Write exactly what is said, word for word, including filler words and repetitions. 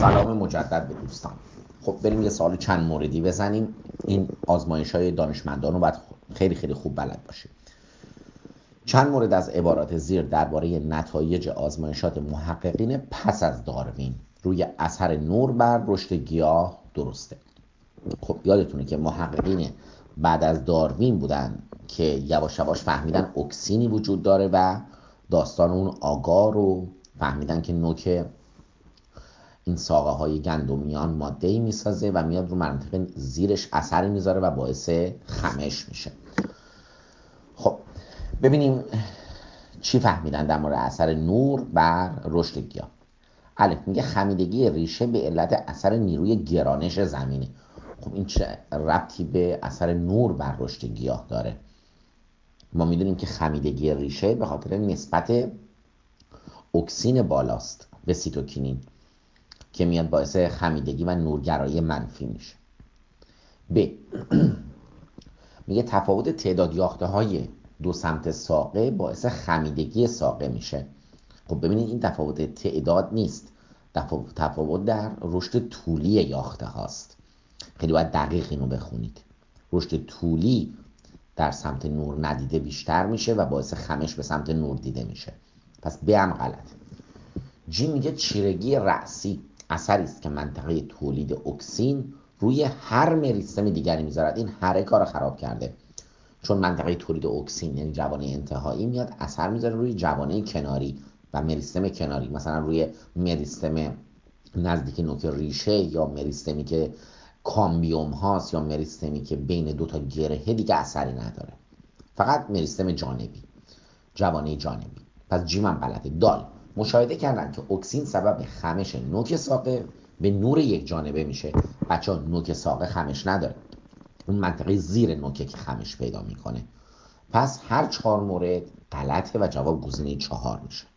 سلام مجدد به دوستان. خب بریم یه سوال چند موردی بزنیم. این آزمایش های دانشمندان رو باید خیلی خیلی خوب بلد باشیم. چند مورد از عبارات زیر درباره نتایج آزمایشات محققین پس از داروین روی اثر نور بر رشد گیاه درسته. خب یادتونه که محققین بعد از داروین بودن که یواش یواش فهمیدن اکسینی وجود داره و داستان اون آگار رو فهمیدن که نوک این ساقه های گندمیان ماده‌ای میسازه و میاد رو منطقه زیرش اثری میذاره و باعث خمش میشه. خب ببینیم چی فهمیدن در مورد اثر نور بر رشد گیاه. الف میگه خمیدگی ریشه به علت اثر نیروی گرانش زمینه. خب این چه ربطی به اثر نور بر رشد گیاه داره؟ ما میدونیم که خمیدگی ریشه به خاطر نسبت اکسین بالاست به سیتوکینین که میاد باعث خمیدگی و نورگرایی منفی میشه. ب میگه تفاوت تعداد یاخته های دو سمت ساقه باعث خمیدگی ساقه میشه. خب ببینید این تفاوت تعداد نیست، تفاوت در رشد طولی یاخته هاست. خیلی باید دقیق اینو بخونید. رشد طولی در سمت نور ندیده بیشتر میشه و باعث خمش به سمت نور دیده میشه. پس ب هم غلطه. جی میگه چیرگی رأسی اثری است که منطقه تولید اکسین روی هر مریستم دیگری میذارد. این هر کار خراب کرده، چون منطقه تولید اکسین یعنی جوانه انتهایی میاد اثر میذاره روی جوانه کناری و مریستم کناری، مثلا روی مریستم نزدیک نوک ریشه یا مریستمی که کامبیوم هاست یا مریستمی که بین دو تا گرهه دیگه اثری نداره، فقط مریستم جانبی، جوانه جانبی. پس جیم هم غلطه. دال مشاهده کردن که اکسین سبب خمش نوک ساقه به نور یک جانبه میشه. بچه ها نوک ساقه خمش نداره، اون منطقه زیر نوکه که خمش پیدا میکنه. پس هر چهار مورد غلطه و جواب گزینه چهار میشه.